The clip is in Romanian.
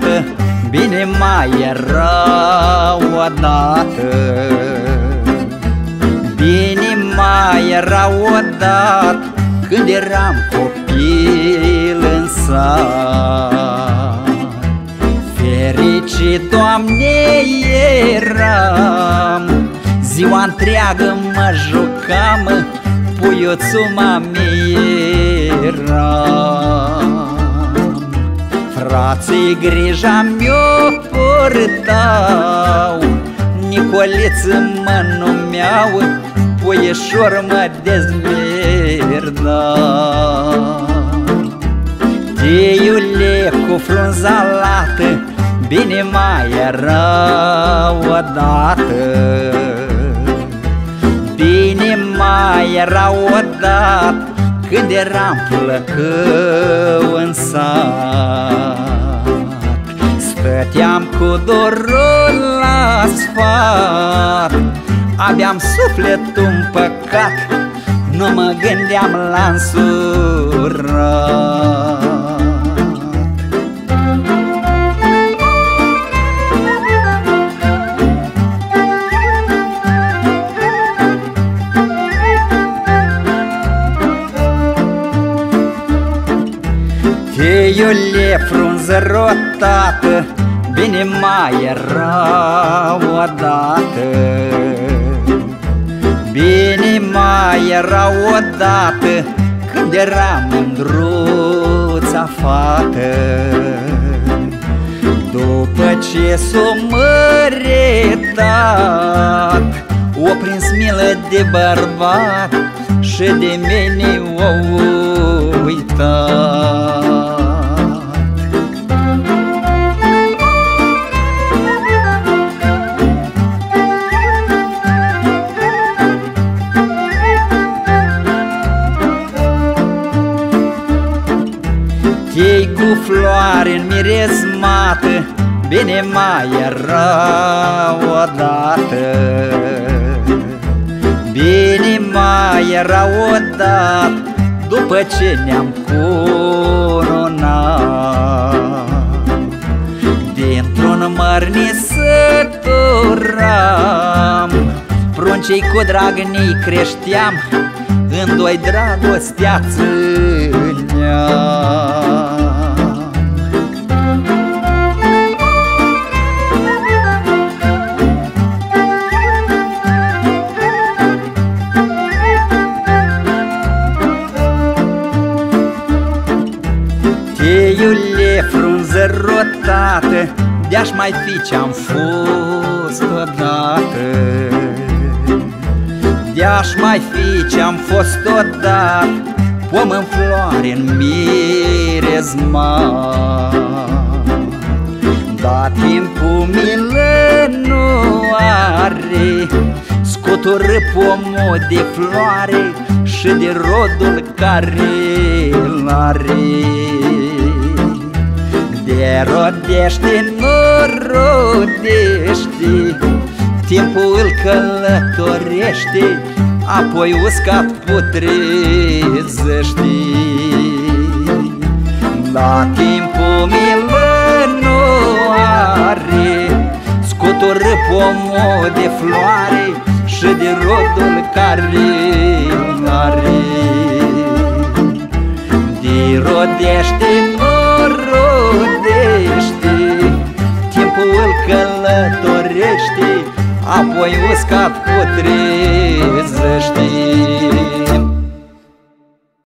odată, bine mai era odată. Bine mai era odată, când eram copil în sat. Fericit, Doamne, eram, ziua întreagă mă jucam, puiuțul mami eram. Frații grija mi-o purtau, Nicoliță mă numeau, puișor mă dezmirdau. Tiiule cu frunza lată, bine mai era odată. Bine mai era odată, când eram plăcău în sat. Stăteam cu dorul la sfat, aveam sufletul împăcat, nu mă gândeam la însurat. Teiule, frunză rotată, bine mai era odată. Bine mai era odată, când eram mândruța fată. După ce s-o măretat, o prins milă de bărbat și de mine o uitat. Chei cu floare înmirezmată, bine mai era odată. Bine mai era odată, după ce ne-am curunat. Dintr-un mărni săturam, pruncei cu dragni creșteam, în doi dragostea țineam. Teiule, frunză rotată, de-aș mai fi ce-am fost odată. De-aș mai fi ce-am fost odată, pom în floare în mirezmat. Dar timpul milă nu are, scutură pomul de floare și de rodul care l-are. De rodește, nu rodește, timpul îl călătorește, apoi uscat putrezește. La timpul milă nu are, scutură pomul de floare și de rodul care l-are. De rodește, nu rodește, timpul îl călătorește, apoi uscat putrezește.